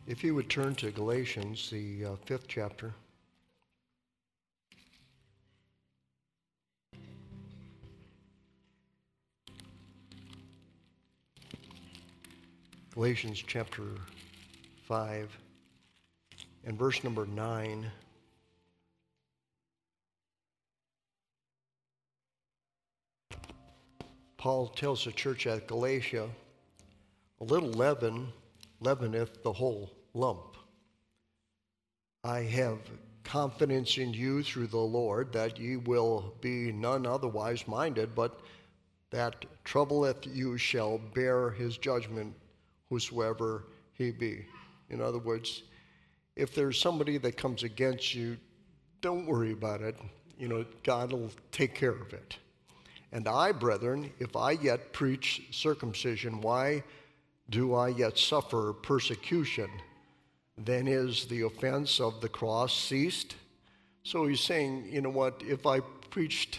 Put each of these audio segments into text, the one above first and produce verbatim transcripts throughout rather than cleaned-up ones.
If you would turn to Galatians, the uh, fifth chapter. Galatians chapter five and verse number nine. Paul tells the church at Galatia, a little leaven leaveneth the whole lump. I have confidence in you through the Lord that ye will be none otherwise minded, but that troubleth you shall bear his judgment, whosoever he be. In other words, if there's somebody that comes against you, don't worry about it. You know, God will take care of it. And I, brethren, if I yet preach circumcision, why do I yet suffer persecution? Then is the offense of the cross ceased? So he's saying, you know what, if I preached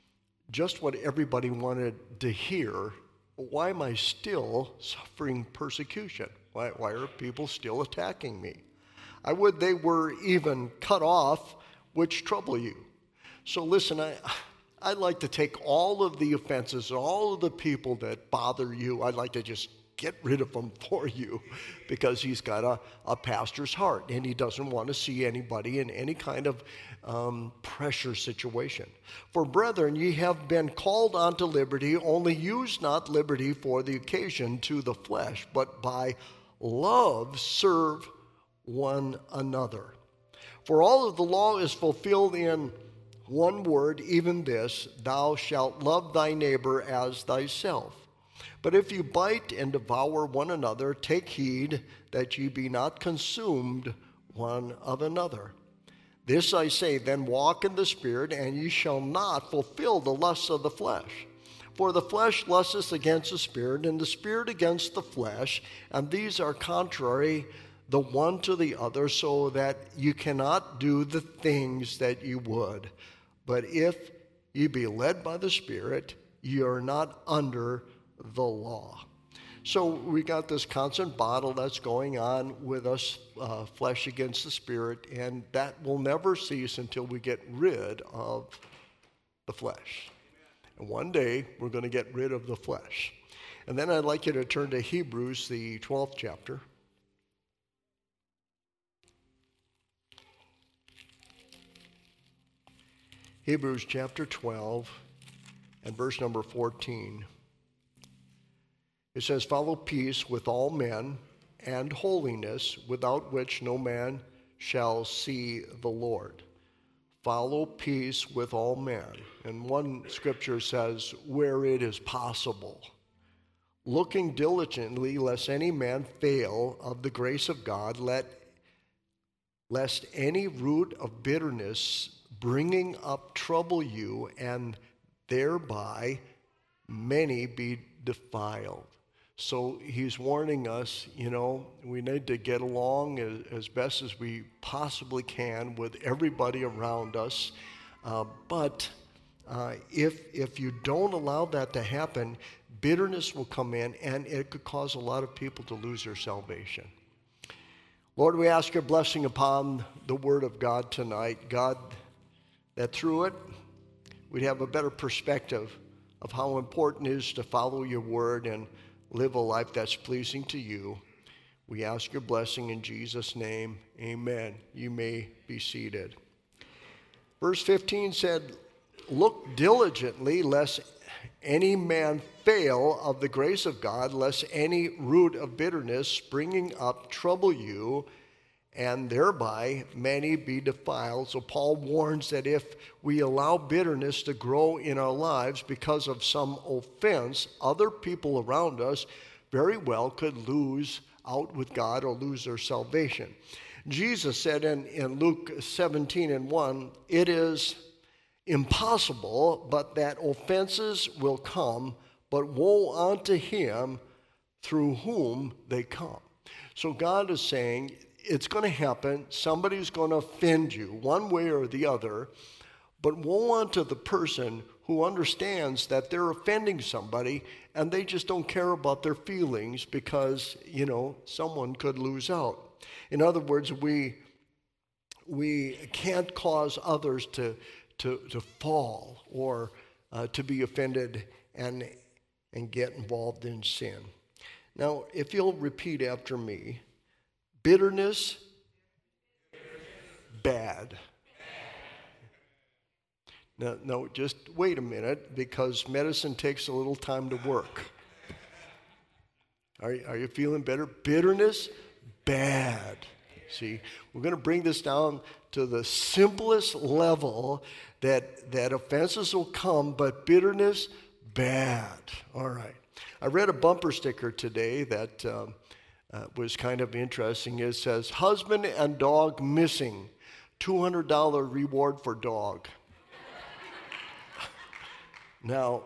just what everybody wanted to hear, why am I still suffering persecution? Why, why are people still attacking me? I would they were even cut off, which trouble you. So listen, I... I'd like to take all of the offenses, all of the people that bother you, I'd like to just get rid of them for you, because he's got a, a pastor's heart, and he doesn't want to see anybody in any kind of um, pressure situation. For brethren, ye have been called unto liberty, only use not liberty for the occasion to the flesh, but by love serve one another. For all of the law is fulfilled in one word, even this, thou shalt love thy neighbor as thyself. But if you bite and devour one another, take heed that ye be not consumed one of another. This I say, then walk in the Spirit, and ye shall not fulfill the lusts of the flesh. For the flesh lusteth against the Spirit, and the Spirit against the flesh, and these are contrary the one to the other, so that you cannot do the things that you would. But if ye be led by the Spirit, ye are not under the law. So we got this constant battle that's going on with us, uh, flesh against the Spirit, and that will never cease until we get rid of the flesh. And one day, we're going to get rid of the flesh. And then I'd like you to turn to Hebrews, the twelfth chapter. Hebrews chapter twelve and verse number fourteen. It says, follow peace with all men and holiness, without which no man shall see the Lord. Follow peace with all men. And one scripture says, where it is possible. Looking diligently, lest any man fail of the grace of God, let, lest any root of bitterness bringing up trouble you, and thereby many be defiled. So he's warning us, you know, we need to get along as, as best as we possibly can with everybody around us. Uh, but uh, if, if you don't allow that to happen, bitterness will come in, and it could cause a lot of people to lose their salvation. Lord, we ask your blessing upon the word of God tonight. God, that through it, we'd have a better perspective of how important it is to follow your word and live a life that's pleasing to you. We ask your blessing in Jesus' name. Amen. You may be seated. Verse fifteen said, look diligently, lest any man fail of the grace of God, lest any root of bitterness springing up trouble you, and thereby many be defiled. So Paul warns that if we allow bitterness to grow in our lives because of some offense, other people around us very well could lose out with God or lose their salvation. Jesus said in, in Luke seventeen and one, it is impossible, but that offenses will come, but woe unto him through whom they come. So God is saying, it's going to happen. Somebody's going to offend you one way or the other. But woe unto the person who understands that they're offending somebody and they just don't care about their feelings because, you know, someone could lose out. In other words, we we can't cause others to to to fall or uh, to be offended and and get involved in sin. Now, if you'll repeat after me, bitterness, bad. No, no, just wait a minute, because medicine takes a little time to work. Are, are you feeling better? Bitterness, bad. See, we're going to bring this down to the simplest level that, that offenses will come, but bitterness, bad. All right. I read a bumper sticker today that um, uh, was kind of interesting. It says, husband and dog missing, two hundred dollars reward for dog. Now,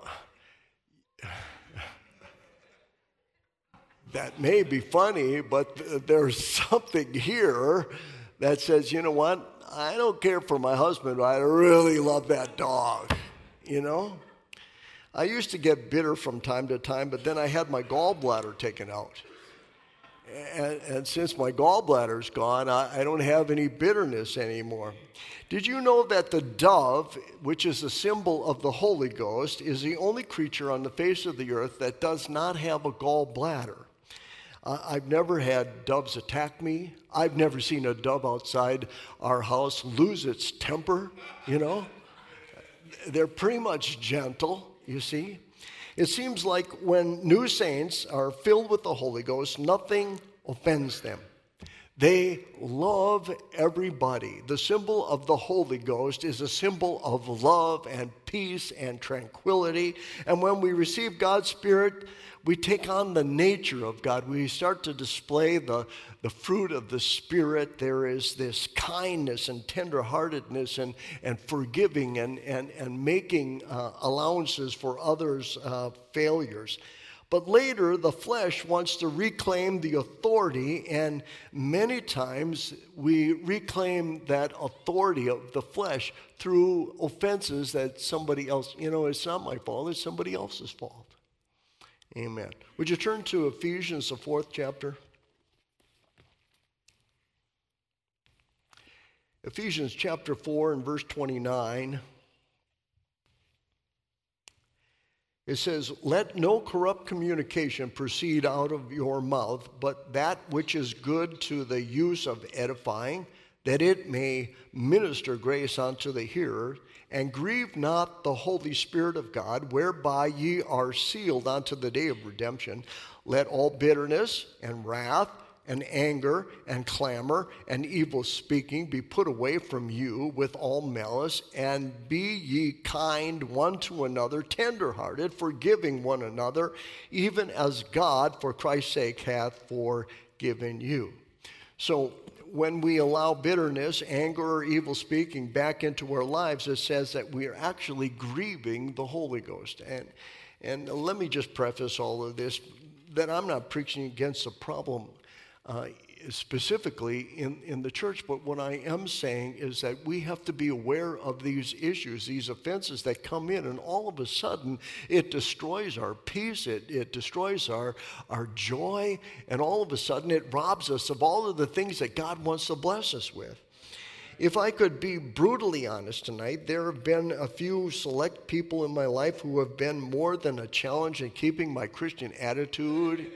that may be funny, but th- there's something here that says, you know what? I don't care for my husband, but I really love that dog, you know? I used to get bitter from time to time, but then I had my gallbladder taken out. And, and since my gallbladder's gone, I, I don't have any bitterness anymore. Did you know that the dove, which is a symbol of the Holy Ghost, is the only creature on the face of the earth that does not have a gallbladder? Uh, I've never had doves attack me. I've never seen a dove outside our house lose its temper, you know. They're pretty much gentle, you see. It seems like when new saints are filled with the Holy Ghost, nothing offends them. They love everybody. The symbol of the Holy Ghost is a symbol of love and peace and tranquility. And when we receive God's Spirit, we take on the nature of God. We start to display the, the fruit of the Spirit. There is this kindness and tenderheartedness and, and forgiving and, and, and making uh, allowances for others' uh, failures. But later, the flesh wants to reclaim the authority, and many times we reclaim that authority of the flesh through offenses that somebody else, you know, it's not my fault, it's somebody else's fault. Amen. Would you turn to Ephesians, the fourth chapter? Ephesians chapter four and verse twenty-nine. It says, let no corrupt communication proceed out of your mouth, but that which is good to the use of edifying, that it may minister grace unto the hearer, and grieve not the Holy Spirit of God, whereby ye are sealed unto the day of redemption. Let all bitterness and wrath and anger and clamor and evil speaking be put away from you with all malice, and be ye kind one to another, tenderhearted, forgiving one another, even as God for Christ's sake hath forgiven you. So when we allow bitterness, anger, or evil speaking back into our lives, it says that we are actually grieving the Holy Ghost. And, and let me just preface all of this, that I'm not preaching against the problem Uh, specifically in, in the church, but what I am saying is that we have to be aware of these issues, these offenses that come in, and all of a sudden it destroys our peace, it, it destroys our, our joy, and all of a sudden it robs us of all of the things that God wants to bless us with. If I could be brutally honest tonight, there have been a few select people in my life who have been more than a challenge in keeping my Christian attitude.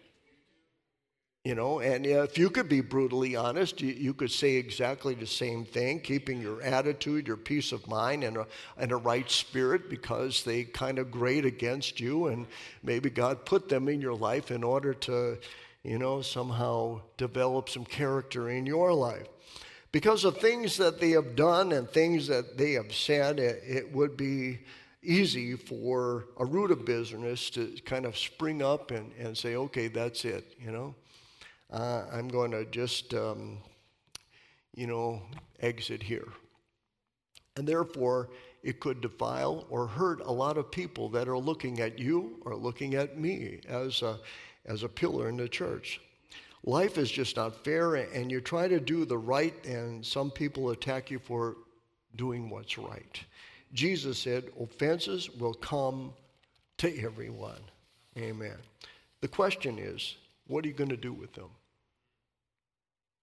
You know, and if you could be brutally honest, you, you could say exactly the same thing, keeping your attitude, your peace of mind, and a, and a right spirit, because they kind of grate against you, and maybe God put them in your life in order to, you know, somehow develop some character in your life. Because of things that they have done and things that they have said, it, it would be easy for a root of bitterness to kind of spring up and, and say, okay, that's it, you know. Uh, I'm going to just, um, you know, exit here. And therefore, it could defile or hurt a lot of people that are looking at you or looking at me as a, as a pillar in the church. Life is just not fair, and you try to do the right, and some people attack you for doing what's right. Jesus said, offenses will come to everyone. Amen. The question is, what are you going to do with them?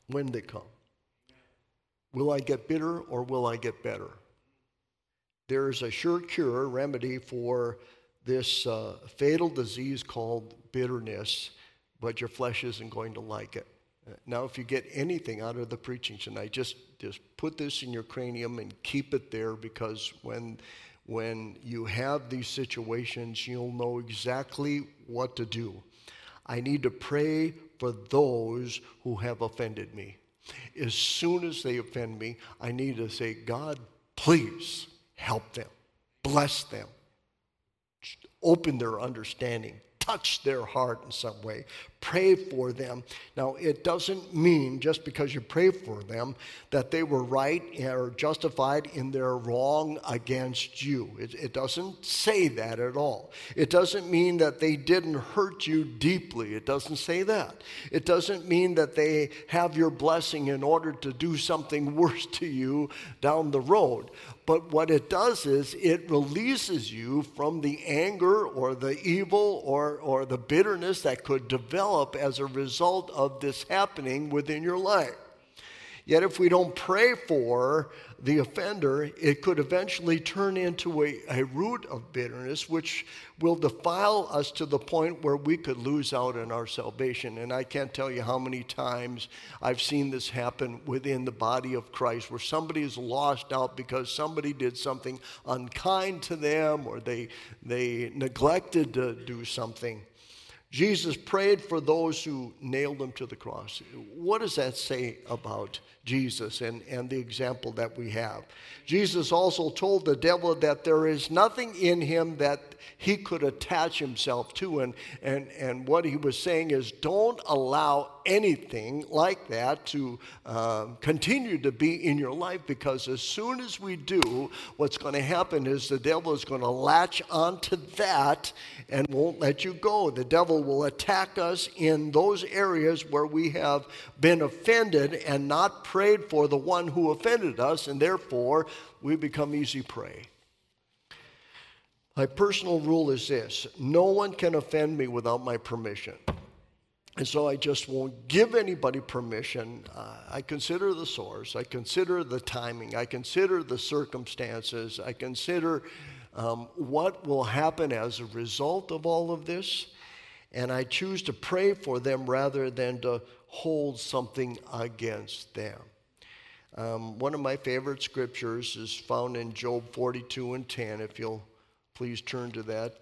when they come. Will I get bitter or will I get better? There's a sure cure, remedy for this uh, fatal disease called bitterness, but your flesh isn't going to like it. Now, if you get anything out of the preaching tonight, just, just put this in your cranium and keep it there, because when, when you have these situations, you'll know exactly what to do. I need to pray for those who have offended me. As soon as they offend me, I need to say, God, please help them, bless them, open their understanding, touch their heart in some way, pray for them. Now, it doesn't mean just because you pray for them that they were right or justified in their wrong against you. It, it doesn't say that at all. It doesn't mean that they didn't hurt you deeply. It doesn't say that. It doesn't mean that they have your blessing in order to do something worse to you down the road. But what it does is it releases you from the anger or the evil or, or the bitterness that could develop as a result of this happening within your life. Yet if we don't pray for the offender, it could eventually turn into a, a root of bitterness, which will defile us to the point where we could lose out on our salvation. And I can't tell you how many times I've seen this happen within the body of Christ, where somebody is lost out because somebody did something unkind to them, or they, they neglected to do something. Jesus prayed for those who nailed him to the cross. What does that say about Jesus and, and the example that we have? Jesus also told the devil that there is nothing in him that he could attach himself to. And, and, and what he was saying is, don't allow anything like that to uh, continue to be in your life, because as soon as we do, what's going to happen is the devil is going to latch onto that and won't let you go. The devil will attack us in those areas where we have been offended and not prayed for the one who offended us, and therefore we become easy prey. My personal rule is this: no one can offend me without my permission. And so I just won't give anybody permission. Uh, I consider the source. I consider the timing. I consider the circumstances. I consider um, what will happen as a result of all of this. And I choose to pray for them rather than to hold something against them. Um, one of my favorite scriptures is found in Job forty-two and ten. If you'll please turn to that.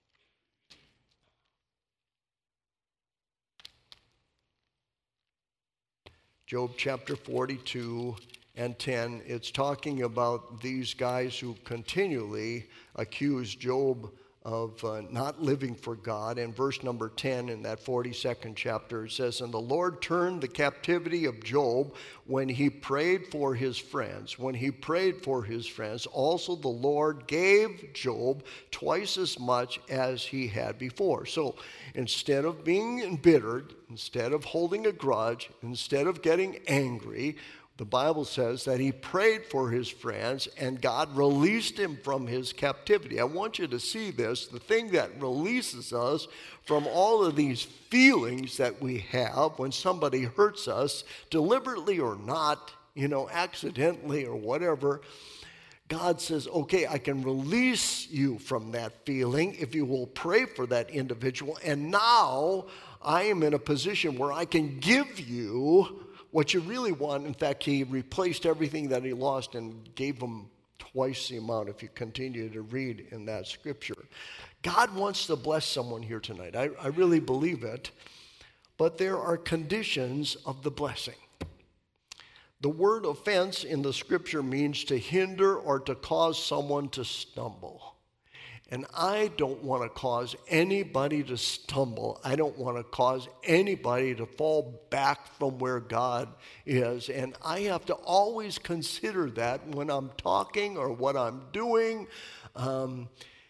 Job chapter forty-two and ten. It's talking about these guys who continually accuse Job of uh, not living for God. In verse number ten in that forty-second chapter, it says, "And the Lord turned the captivity of Job when he prayed for his friends. When he prayed for his friends, also the Lord gave Job twice as much as he had before." So instead of being embittered, instead of holding a grudge, instead of getting angry, the Bible says that he prayed for his friends and God released him from his captivity. I want you to see this. The thing that releases us from all of these feelings that we have when somebody hurts us, deliberately or not, you know, accidentally or whatever, God says, okay, I can release you from that feeling if you will pray for that individual. And now I am in a position where I can give you what you really want. In fact, he replaced everything that he lost and gave him twice the amount, if you continue to read in that scripture. God wants to bless someone here tonight. I, I really believe it. But there are conditions of the blessing. The word offense in the scripture means to hinder or to cause someone to stumble. And I don't want to cause anybody to stumble. I don't want to cause anybody to fall back from where God is. And I have to always consider that when I'm talking or what I'm doing, um,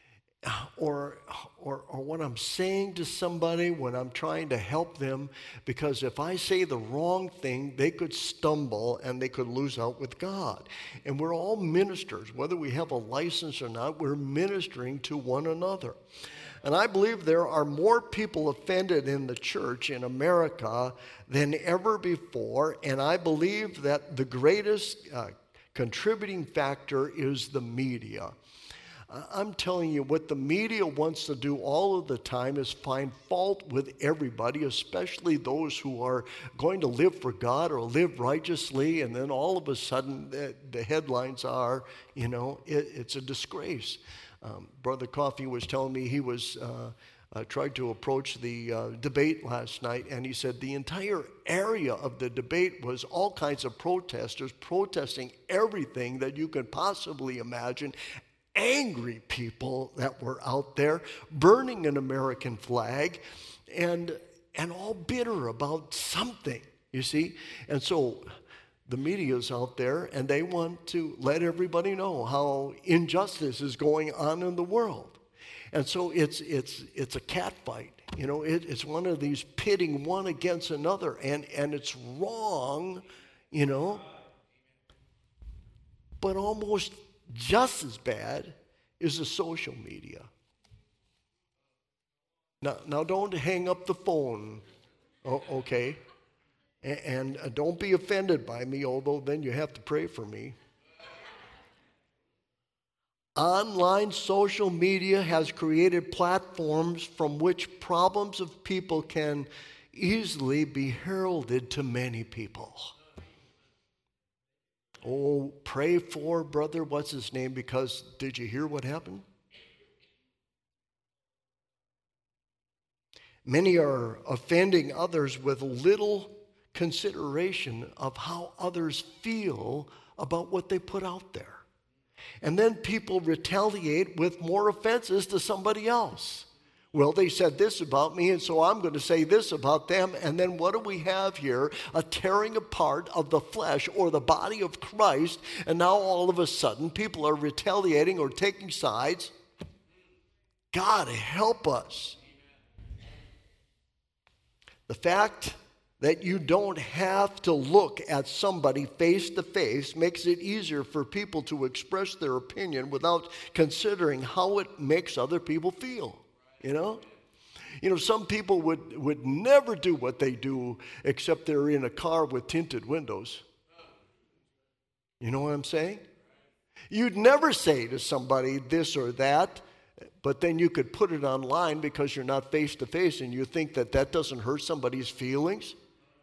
or, or, or what I'm saying to somebody when I'm trying to help them. Because if I say the wrong thing, they could stumble and they could lose out with God. And we're all ministers. Whether we have a license or not, we're ministering to one another. And I believe there are more people offended in the church in America than ever before. And I believe that the greatest uh, contributing factor is the media. I'm telling you, what the media wants to do all of the time is find fault with everybody, especially those who are going to live for God or live righteously, and then all of a sudden the, the headlines are, you know, it, it's a disgrace. Um, Brother Coffey was telling me he was uh, uh, tried to approach the uh, debate last night, and he said the entire area of the debate was all kinds of protesters protesting everything that you could possibly imagine. Angry people that were out there burning an American flag and and all bitter about something, you see. And so the media's out there and they want to let everybody know how injustice is going on in the world. And so it's it's it's a cat fight, you know. It, it's one of these pitting one against another, and and it's wrong, you know. But almost just as bad is the social media. Now, now don't hang up the phone, oh, okay? And, and uh, don't be offended by me, although then you have to pray for me. Online social media has created platforms from which problems of people can easily be heralded to many people. Oh, pray for brother, what's his name, because did you hear what happened? Many are offending others with little consideration of how others feel about what they put out there. And then people retaliate with more offenses to somebody else. Well, they said this about me, and so I'm going to say this about them. And then what do we have here? A tearing apart of the flesh or the body of Christ. And now all of a sudden, people are retaliating or taking sides. God help us. The fact that you don't have to look at somebody face to face makes it easier for people to express their opinion without considering how it makes other people feel. You know? You know, some people would, would never do what they do except they're in a car with tinted windows. You know what I'm saying? You'd never say to somebody this or that, but then you could put it online because you're not face to face and you think that that doesn't hurt somebody's feelings.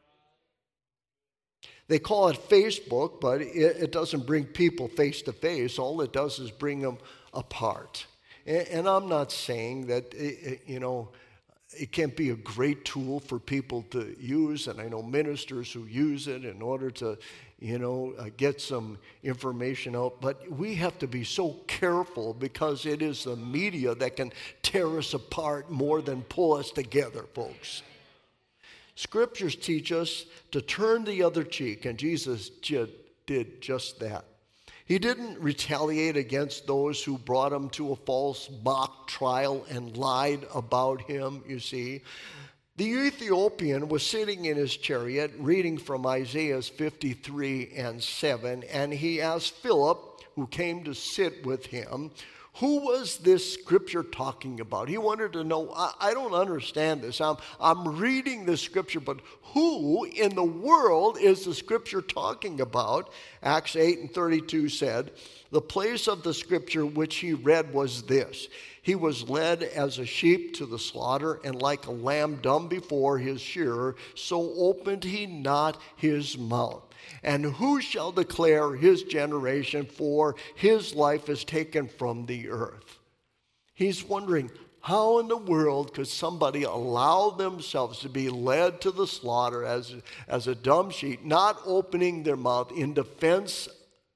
They call it Facebook, but it, it doesn't bring people face to face. All it does is bring them apart. And I'm not saying that, it, you know, it can't be a great tool for people to use, and I know ministers who use it in order to, you know, uh, get some information out, but we have to be so careful because it is the media that can tear us apart more than pull us together, folks. Scriptures teach us to turn the other cheek, and Jesus did just that. He didn't retaliate against those who brought him to a false mock trial and lied about him, you see. The Ethiopian was sitting in his chariot reading from Isaiah fifty-three and seven, and he asked Philip, who came to sit with him, who was this scripture talking about? He wanted to know, I, I don't understand this. I'm, I'm reading this scripture, but who in the world is the scripture talking about? Acts eight and thirty-two said, the place of the scripture which he read was this. He was led as a sheep to the slaughter, and like a lamb dumb before his shearer, so opened he not his mouth. And who shall declare his generation, for his life is taken from the earth? He's wondering, how in the world could somebody allow themselves to be led to the slaughter as, as a dumb sheep, not opening their mouth in defense?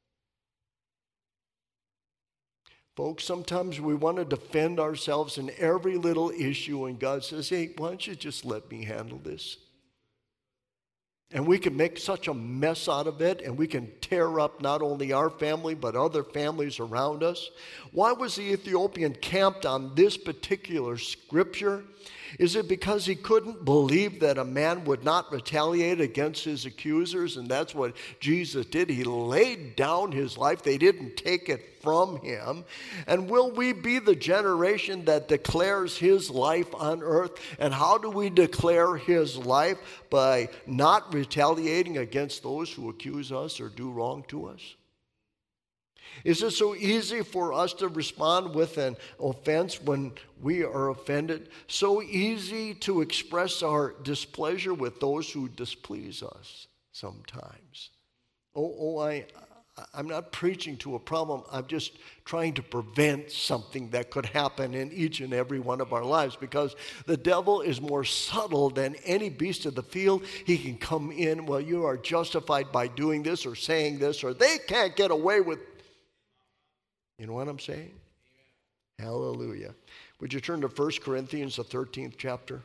Folks, sometimes we want to defend ourselves in every little issue, and God says, hey, why don't you just let me handle this? And we can make such a mess out of it, and we can tear up not only our family, but other families around us. Why was the Ethiopian camped on this particular scripture? Is it because he couldn't believe that a man would not retaliate against his accusers? And that's what Jesus did. He laid down his life. They didn't take it from him. And will we be the generation that declares his life on earth? And how do we declare his life? By not retaliating against those who accuse us or do wrong to us? Is it so easy for us to respond with an offense when we are offended? So easy to express our displeasure with those who displease us sometimes. Oh, oh I, I'm not preaching to a problem. I'm just trying to prevent something that could happen in each and every one of our lives, because the devil is more subtle than any beast of the field. He can come in, well, you are justified by doing this or saying this, or they can't get away with. You know what I'm saying? Hallelujah. Would you turn to First Corinthians, the thirteenth chapter?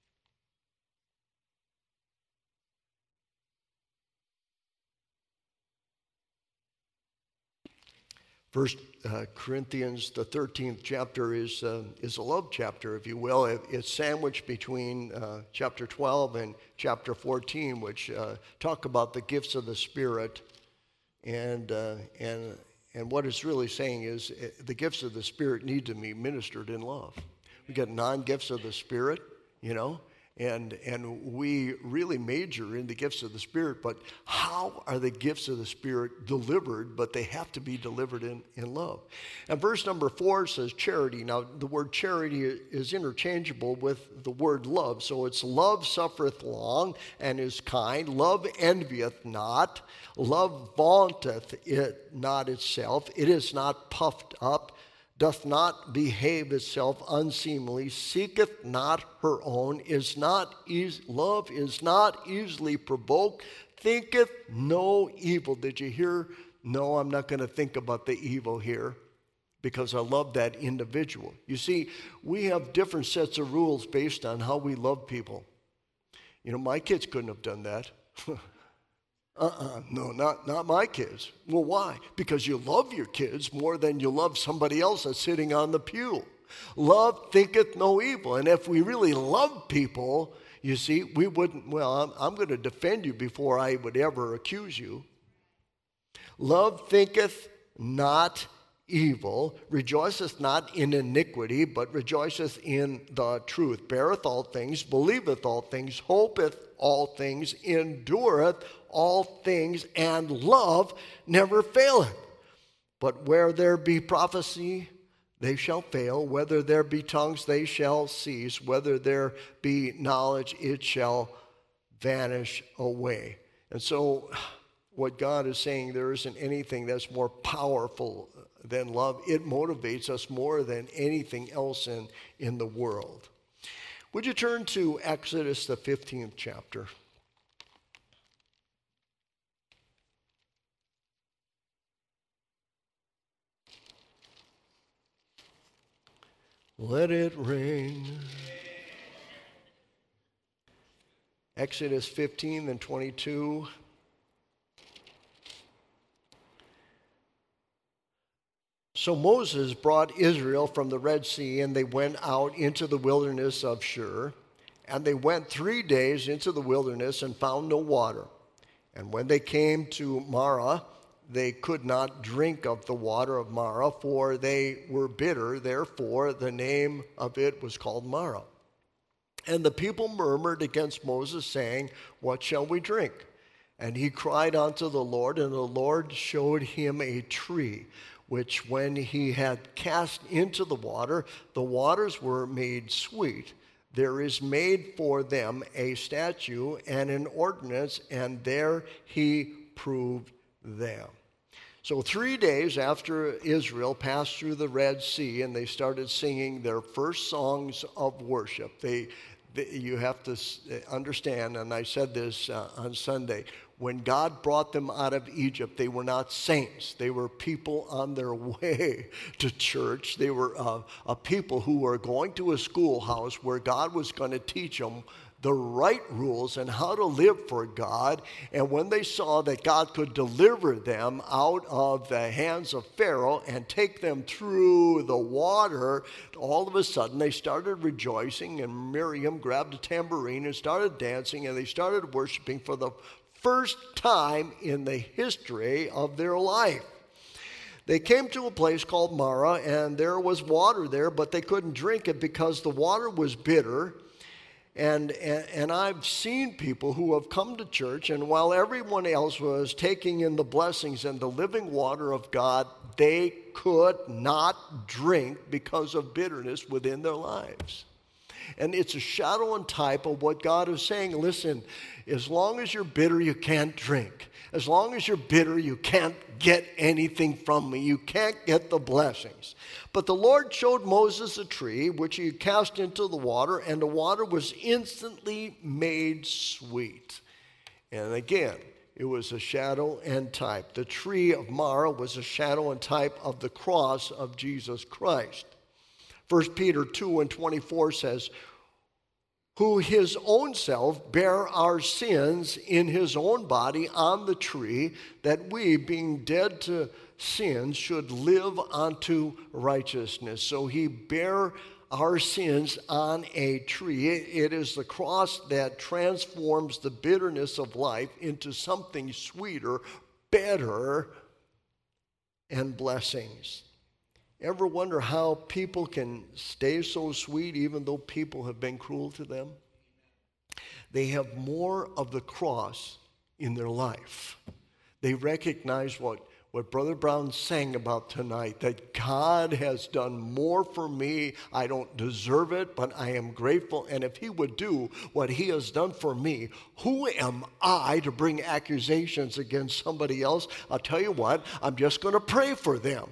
First uh, Corinthians, the thirteenth chapter is uh, is a love chapter, if you will. It, it's sandwiched between uh, chapter twelve and chapter fourteen, which uh, talk about the gifts of the Spirit. And uh, and and what it's really saying is uh, the gifts of the Spirit need to be ministered in love. We got non-gifts of the Spirit, you know. And and we really major in the gifts of the Spirit, but how are the gifts of the Spirit delivered? But they have to be delivered in, in love. And verse number four says charity. Now, the word charity is interchangeable with the word love. So it's love suffereth long and is kind. Love envieth not. Love vaunteth it not itself. It is not puffed up, doth not behave itself unseemly, seeketh not her own, is not eas- love is not easily provoked, thinketh no evil. Did you hear? No, I'm not going to think about the evil here, because I love that individual. You see, we have different sets of rules based on how we love people. You know, my kids couldn't have done that. Uh-uh, no, not, not my kids. Well, why? Because you love your kids more than you love somebody else that's sitting on the pew. Love thinketh no evil. And if we really love people, you see, we wouldn't, well, I'm, I'm going to defend you before I would ever accuse you. Love thinketh not evil, rejoiceth not in iniquity, but rejoiceth in the truth, beareth all things, believeth all things, hopeth all things, endureth all things, and love never faileth. But where there be prophecy, they shall fail. Whether there be tongues, they shall cease. Whether there be knowledge, it shall vanish away. And so what God is saying, there isn't anything that's more powerful than love. It motivates us more than anything else in, in the world. Would you turn to Exodus, the fifteenth chapter? Let it rain. Exodus fifteen and twenty-two. So Moses brought Israel from the Red Sea, and they went out into the wilderness of Shur. And they went three days into the wilderness and found no water. And when they came to Marah, they could not drink of the water of Marah, for they were bitter. Therefore, the name of it was called Marah. And the people murmured against Moses, saying, what shall we drink? And he cried unto the Lord, and the Lord showed him a tree, which when he had cast into the water, the waters were made sweet. There is made for them a statute and an ordinance, and there he proved them. So three days after Israel passed through the Red Sea, and they started singing their first songs of worship. They, they you have to understand, and I said this uh, on Sunday, when God brought them out of Egypt, they were not saints. They were people on their way to church. They were uh, a people who were going to a schoolhouse where God was going to teach them the right rules and how to live for God. And when they saw that God could deliver them out of the hands of Pharaoh and take them through the water, all of a sudden they started rejoicing, and Miriam grabbed a tambourine and started dancing, and they started worshiping for the first time in the history of their life. They came to a place called Marah, and there was water there, but they couldn't drink it because the water was bitter. And, and, and I've seen people who have come to church, and while everyone else was taking in the blessings and the living water of God, they could not drink because of bitterness within their lives. And it's a shadow and type of what God is saying. Listen, as long as you're bitter, you can't drink. As long as you're bitter, you can't get anything from me. You can't get the blessings. But the Lord showed Moses a tree, which he cast into the water, and the water was instantly made sweet. And again, it was a shadow and type. The tree of Marah was a shadow and type of the cross of Jesus Christ. First Peter two and twenty-four says, who his own self bare our sins in his own body on the tree, that we, being dead to sins, should live unto righteousness. So he bare our sins on a tree. It is the cross that transforms the bitterness of life into something sweeter, better, and blessings. Ever wonder how people can stay so sweet even though people have been cruel to them? They have more of the cross in their life. They recognize what, what Brother Brown sang about tonight, that God has done more for me. I don't deserve it, but I am grateful. And if he would do what he has done for me, who am I to bring accusations against somebody else? I'll tell you what, I'm just going to pray for them.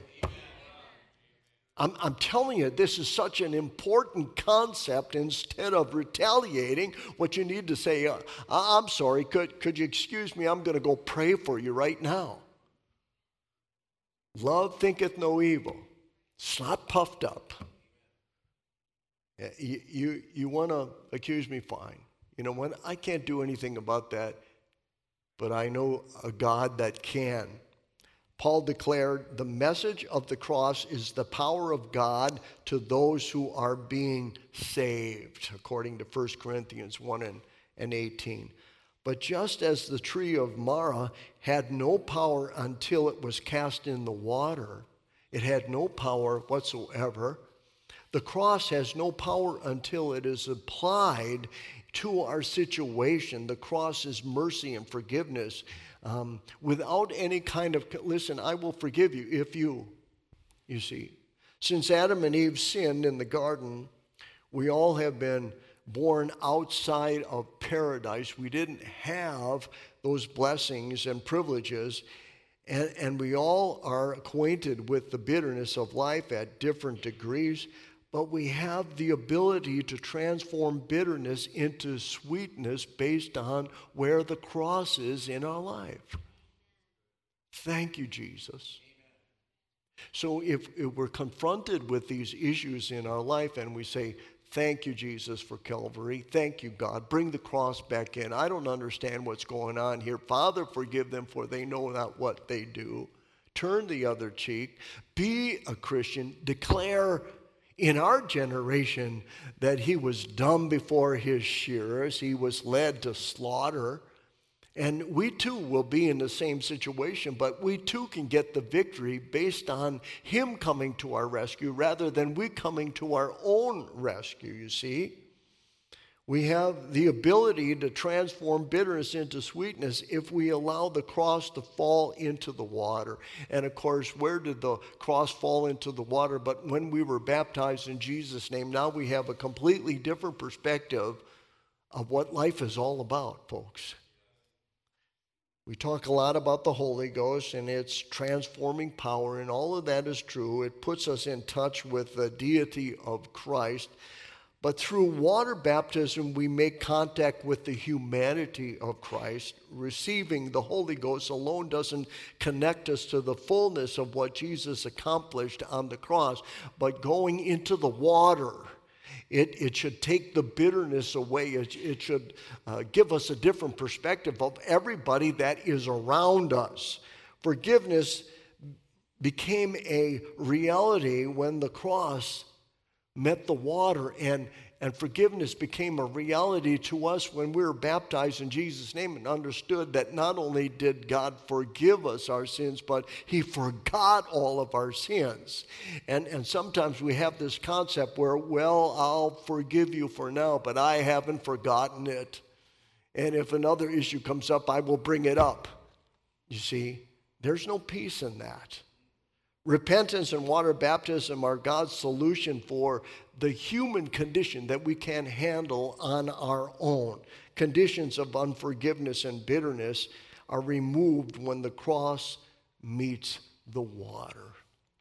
I'm, I'm telling you, this is such an important concept. Instead of retaliating, what you need to say, uh, I'm sorry, could, could you excuse me? I'm going to go pray for you right now. Love thinketh no evil. It's not puffed up. You, you, you want to accuse me? Fine. You know what? I can't do anything about that, but I know a God that can. Paul declared, the message of the cross is the power of God to those who are being saved, according to First Corinthians one and eighteen. But just as the tree of Marah had no power until it was cast in the water, it had no power whatsoever, the cross has no power until it is applied to our situation. The cross is mercy and forgiveness. Um, without any kind of, listen, I will forgive you if you, you see. Since Adam and Eve sinned in the garden, we all have been born outside of paradise. We didn't have those blessings and privileges, and, and we all are acquainted with the bitterness of life at different degrees, but we have the ability to transform bitterness into sweetness based on where the cross is in our life. Thank you, Jesus. So if, if we're confronted with these issues in our life and we say, thank you, Jesus, for Calvary. Thank you, God. Bring the cross back in. I don't understand what's going on here. Father, forgive them, for they know not what they do. Turn the other cheek. Be a Christian. Declare in our generation that he was dumb before his shearers. He was led to slaughter. And we too will be in the same situation, but we too can get the victory based on him coming to our rescue rather than we coming to our own rescue, you see. We have the ability to transform bitterness into sweetness if we allow the cross to fall into the water. And of course, where did the cross fall into the water? But when we were baptized in Jesus' name, now we have a completely different perspective of what life is all about, folks. We talk a lot about the Holy Ghost and its transforming power, and all of that is true. It puts us in touch with the deity of Christ. But through water baptism, we make contact with the humanity of Christ. Receiving the Holy Ghost alone doesn't connect us to the fullness of what Jesus accomplished on the cross, but going into the water It, it should take the bitterness away. It, it should uh, give us a different perspective of everybody that is around us. Forgiveness became a reality when the cross met the water, and, and forgiveness became a reality to us when we were baptized in Jesus' name and understood that not only did God forgive us our sins, but he forgot all of our sins. And, and sometimes we have this concept where, well, I'll forgive you for now, but I haven't forgotten it. And if another issue comes up, I will bring it up. You see, there's no peace in that. Repentance and water baptism are God's solution for the human condition that we can't handle on our own. Conditions of unforgiveness and bitterness are removed when the cross meets the water.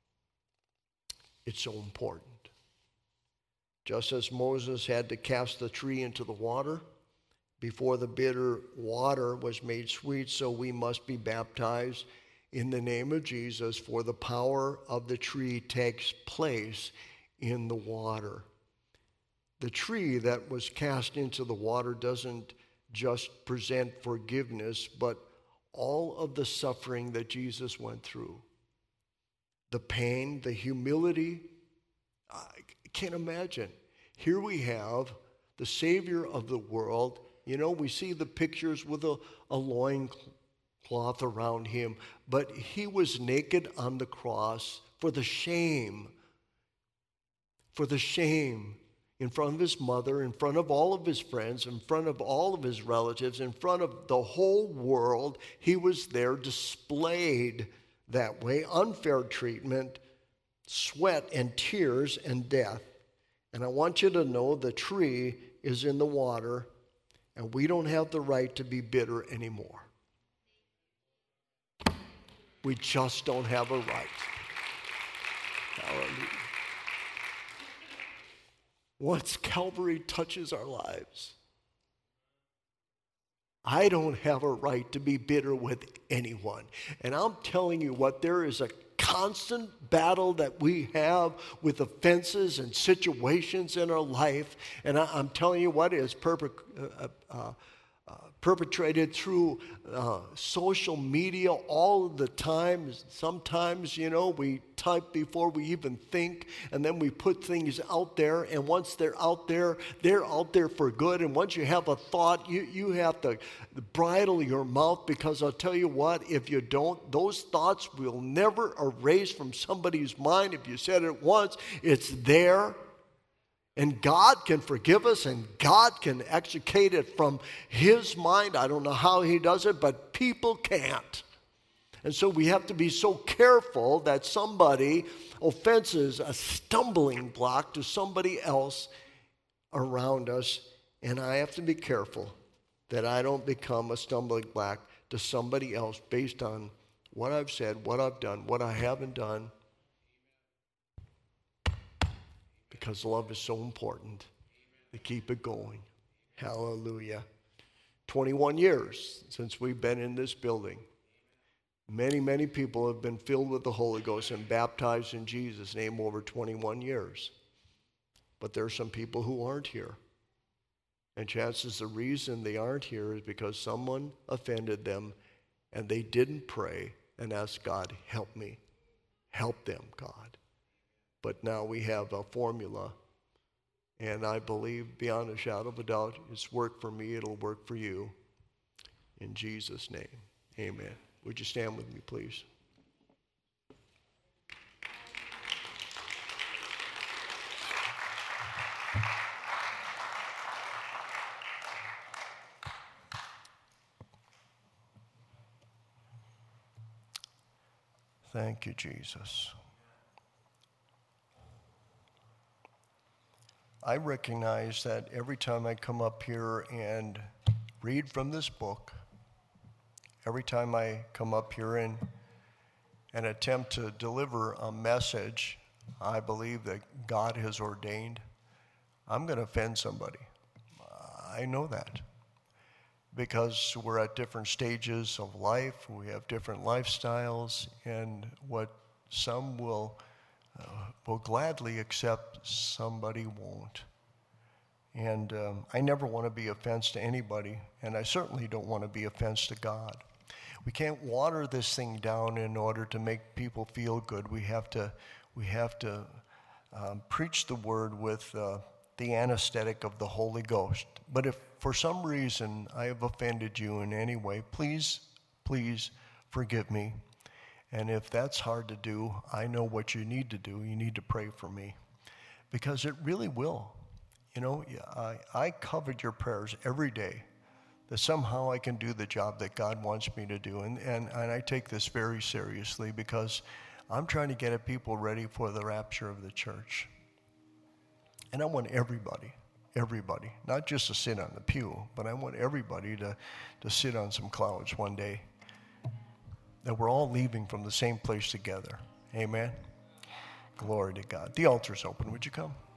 It's so important. Just as Moses had to cast the tree into the water before the bitter water was made sweet, so we must be baptized in the name of Jesus, for the power of the tree takes place in the water. The tree that was cast into the water doesn't just present forgiveness, but all of the suffering that Jesus went through. The pain, the humility, I can't imagine. Here we have the Savior of the world. You know, we see the pictures with a, a loin cloth around him, but he was naked on the cross for the shame, for the shame in front of his mother, in front of all of his friends, in front of all of his relatives, in front of the whole world. He was there displayed that way, unfair treatment, sweat and tears and death. And I want you to know the tree is in the water, and we don't have the right to be bitter anymore. We just don't have a right. Hallelujah. Once Calvary touches our lives, I don't have a right to be bitter with anyone. And I'm telling you what, there is a constant battle that we have with offenses and situations in our life. And I, I'm telling you what, is perfect. Uh, uh, Uh, perpetrated through uh, social media all of the time. Sometimes, you know, we type before we even think, and then we put things out there, and once they're out there, they're out there for good. And once you have a thought, you, you have to bridle your mouth, because I'll tell you what, if you don't, those thoughts will never erase from somebody's mind. If you said it once, it's there. And God can forgive us, and God can extricate it from his mind. I don't know how he does it, but people can't. And so we have to be so careful that somebody offenses a stumbling block to somebody else around us. And I have to be careful that I don't become a stumbling block to somebody else based on what I've said, what I've done, what I haven't done. Because love is so important to keep it going. Hallelujah. twenty-one years since we've been in this building. Many, many people have been filled with the Holy Ghost and baptized in Jesus' name over twenty-one years. But there are some people who aren't here. And chances the reason they aren't here is because someone offended them and they didn't pray and ask God, help me. Help them, God. But now we have a formula, and I believe beyond a shadow of a doubt, it's worked for me, it'll work for you. In Jesus' name, amen. Would you stand with me, please? Thank you, Jesus. I recognize that every time I come up here and read from this book, every time I come up here and, and attempt to deliver a message I believe that God has ordained, I'm going to offend somebody. I know that. Because we're at different stages of life, we have different lifestyles, and what some will uh, will gladly accept, somebody won't. And um, I never want to be offense to anybody, and I certainly don't want to be offense to God. We can't water this thing down in order to make people feel good. We have to, we have to um, preach the word with uh, the anesthetic of the Holy Ghost. But if for some reason I have offended you in any way, please, please forgive me. And if that's hard to do, I know what you need to do. You need to pray for me, because it really will. You know, I, I covet your prayers every day, that somehow I can do the job that God wants me to do. And, and, and I take this very seriously, because I'm trying to get people ready for the rapture of the church. And I want everybody, everybody, not just to sit on the pew, but I want everybody to, to sit on some clouds one day, that we're all leaving from the same place together. Amen? Glory to God. The altar's open. Would you come?